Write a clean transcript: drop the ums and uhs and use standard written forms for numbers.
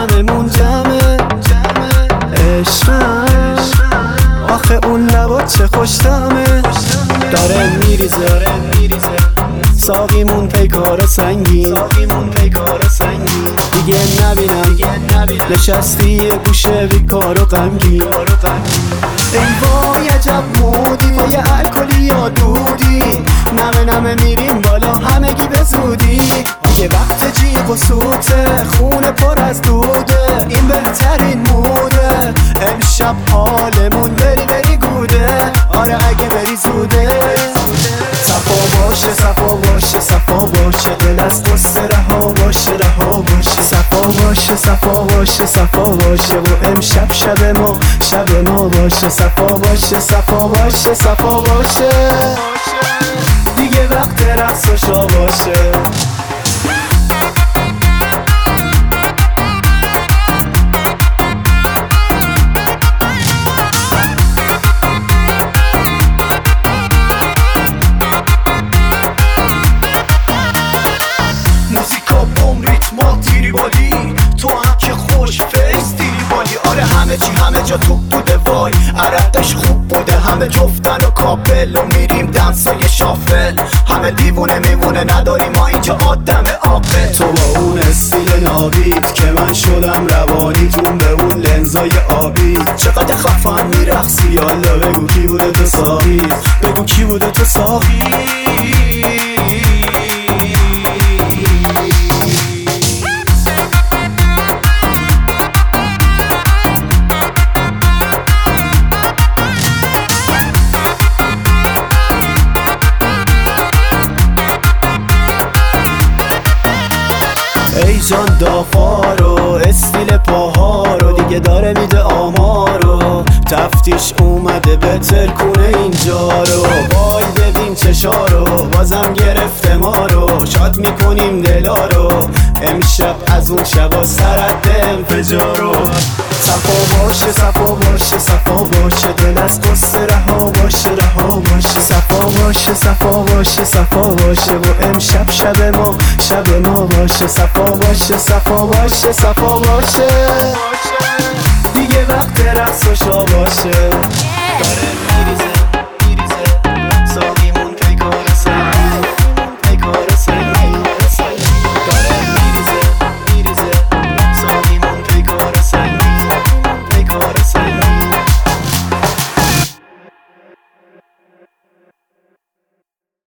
جمعمون جمعه عشقم آخه اون لبات چه خوشتمه داره میریزه ساقیمون پیکار سنگین دیگه نبینم نشستی یه گوشه بیکار و غمگین ای وای عجب مودی تو یه الکلی یا دودی نمه میریم بالا همگی به زودی دیگه وقت جیغ و سوته خونه پر از دوده این بهترین موده امشب حالمون بری گوده آره اگه بری زوده صفا باشه صفا باشه دل از قصه رها باشه صفا باشه و امشب شب ما باشه صفا باشه دیگه وقت رقص و شا باشه تو هم که خوش فیس دیری بالی آره همه جا توپ بوده وای عرقش خوب بوده همه جفتن و کاپل و میریم دنسای شافل همه دیوونه میمونه نداریم ما اینجا آدم عاقل تو با اون استیل نابید که من شدم روانیتون به اون لنزای آبی چقدر خفن میرقصی یالا بگو کی بوده تو ساقی ای جان دافارو استیل پاها رو دیگه داره میده آمارو تفتیش اومده به ترکونه اینجا رو وای ببین چشارو بازم گرفته ما رو شاد میکنیم دلا رو امشب از اون شبا سرد انفجارو صفا باشه دل از قصه رها باشه صفا باشه و امشب شب ما باشه صفا باشه دیگه وقت رقص و شا باشه